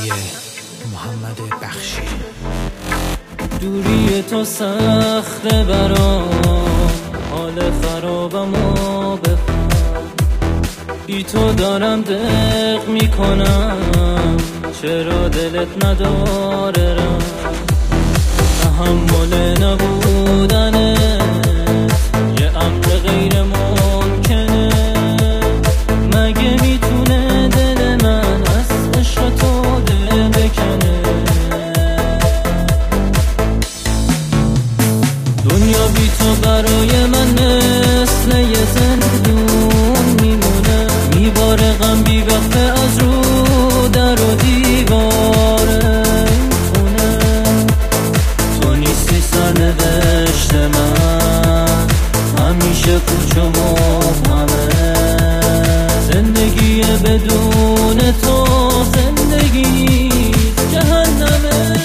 موسیقی محمد بخشی. دوری تو سخته برام، حال خرابمو بفهم. بی تو دارم دق میکنم، چرا دلت نداره رم. تحمل نبودنت یه امر غیر ممکنه. مگه میتونه دل من از عشق تو دل بکنه؟ دنیا بی تو برای من مثل یه زندون میمونه. میباره غم بی وقته از رو در و دیوار این خونه. تو نیستی سرنوشت من، همیشه پوچ و مبهمه. زندگی بدون تو زندگی جهنمه.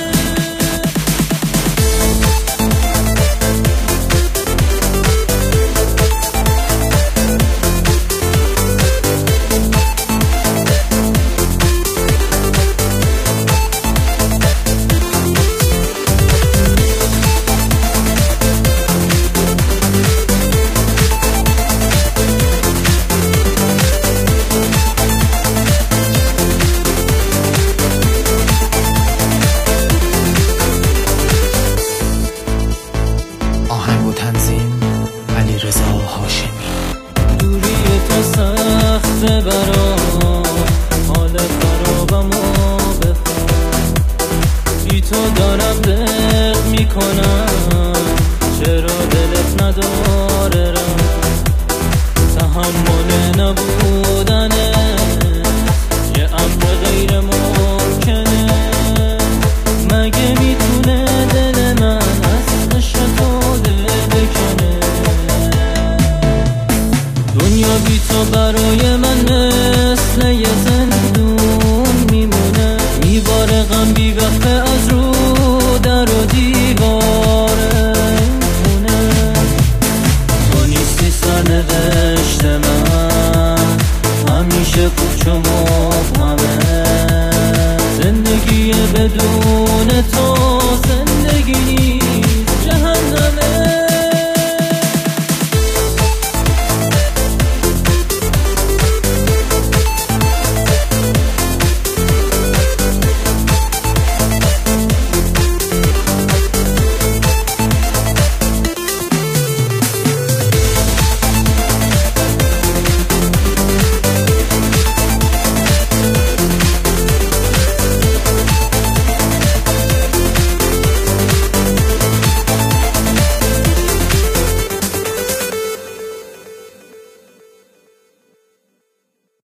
آهنگ و تنظیم علیرضا هاشمی. دوری تو سخته برام، حال خرابمو بفهم. بی تو دارم دق میکنم، چرا دلت نداره رم. تحمل نبودن